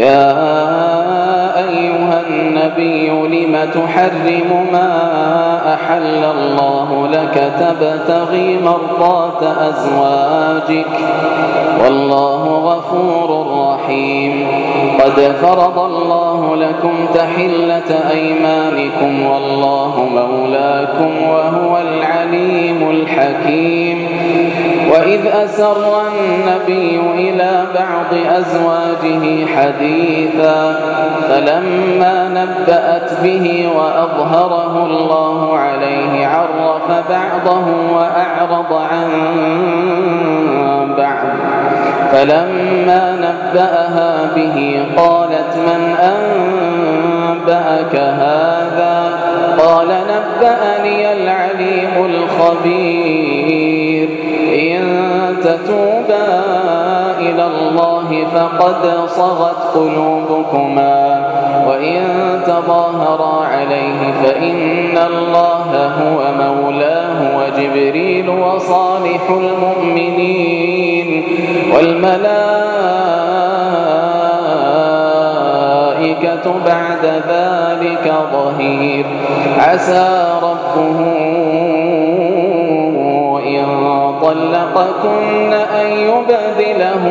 يا أيها النبي لم تحرم ما أحل الله لك تبتغي مرضات أزواجك والله غفور رحيم قد فرض الله لكم تحلة أيمانكم والله مولاكم وهو العليم الحكيم وإذ أسر النبي إلى بعض أزواجه حديثا فلما نبأت به وأظهره الله عليه عرف بعضه وأعرض عن بعض فلما نبأها به قالت من أنبأك هذا قال نبأني العليم الخبير إن تتوبا إلى الله فقد صغت قلوبكما وإن تظاهرا عليه فإن الله هو مولاه وجبريل وصالح المؤمنين والملائكة بعد ذلك ظهير عسى ربه إن طلقكن أن يبدله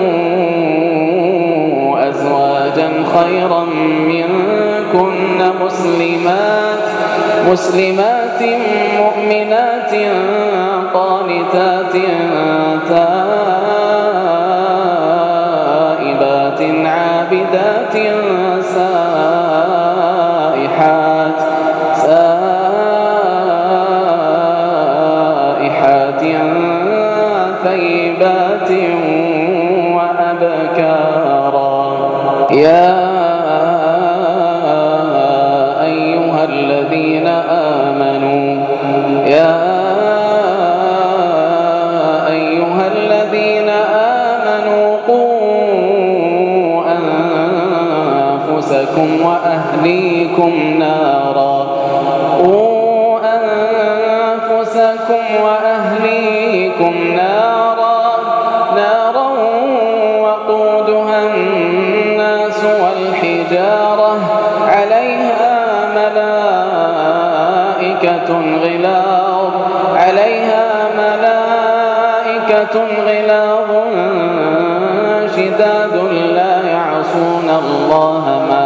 أزواجا خيرا منكن مسلمات مؤمنات قانتات تائبات عابدات سائحات ثيبات وأبكارا يا أيها الذين آمنوا قوا أنفسكم وأهليكم نارا وقودها الناس والحجارة عليها ملائكة غلاظ شداد لا يعصون الله ما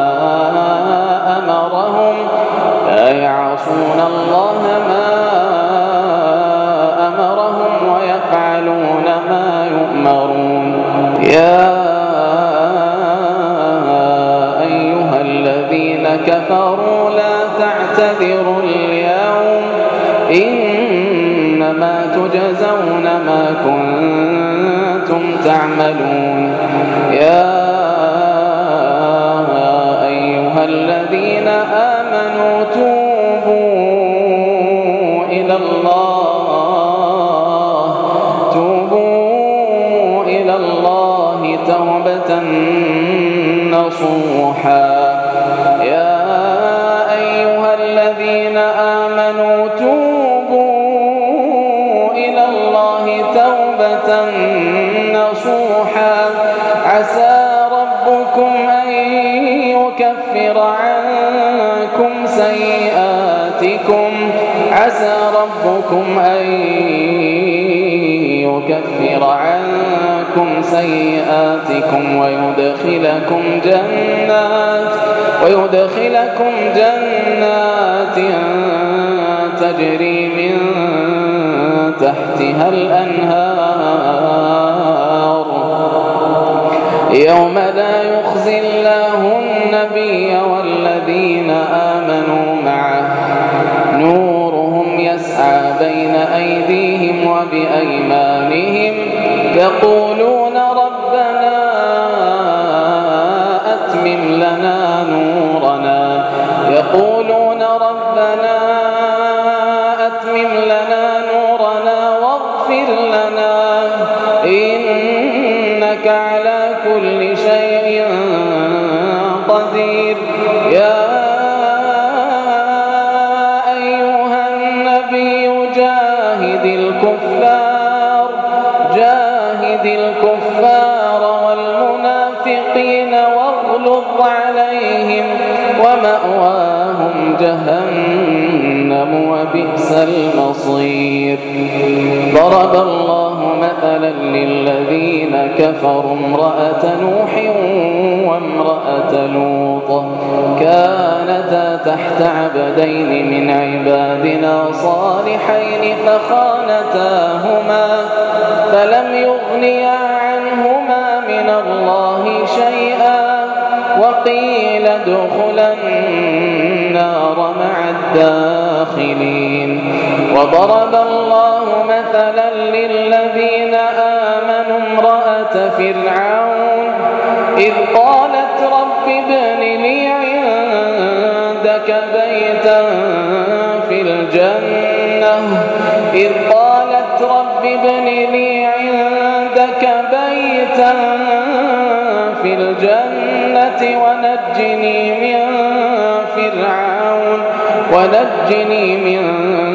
أمرهم ويفعلون ما يؤمرون يا أيها الذين كفروا لا تعتذروا اليوم إنما تجزون ما كنتم تعملون يا أيها الذين آمنوا توبوا إلى الله توبة نصوحا يا أيها الذين آمنوا توبوا إلى الله توبة نصوحا عسى ربكم أن يكفر عنكم سيئاتكم ويدخلكم جنات تجري من تحتها الأنهار يوم لا يخزي الله النبي والذين آمنوا معه نورهم يسعى بين أيديهم وبأيمانهم يقولون ربنا أتمم لنا نورنا واغفر لنا إنك على كل شيء قدير يا أيها النبي جاهد الكفار والمنافقين واغلظ يغضب عليهم ومأواهم جهنم وبئس المصير. ضرب الله مثلا للذين كفروا امرأة نوح وامرأة لوط كانتا تحت عبدين من عبادنا صالحين فخانتاهما فلم يغنيا عنهما من الله شيئا وقيل ادخلا النار مع الداخلين. وضرب الله مثلا للذين آمنوا امرأة فرعون إذ قالت رب ابن لي عندك بيتا في الجنة ونجني من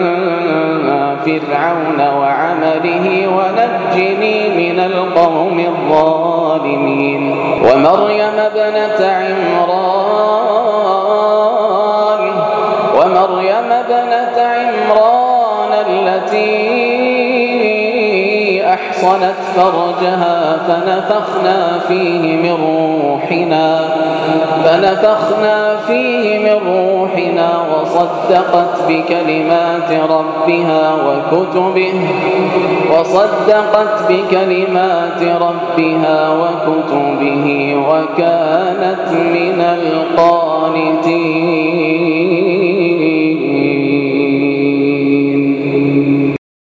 فرعون وعمله ونجني من القوم الظالمين. ومريم ابنة عمران التي أحصنت فرجها فنفخنا فيه من روحنا وصدقت بكلمات ربها وكتبه وكانت من القانتين.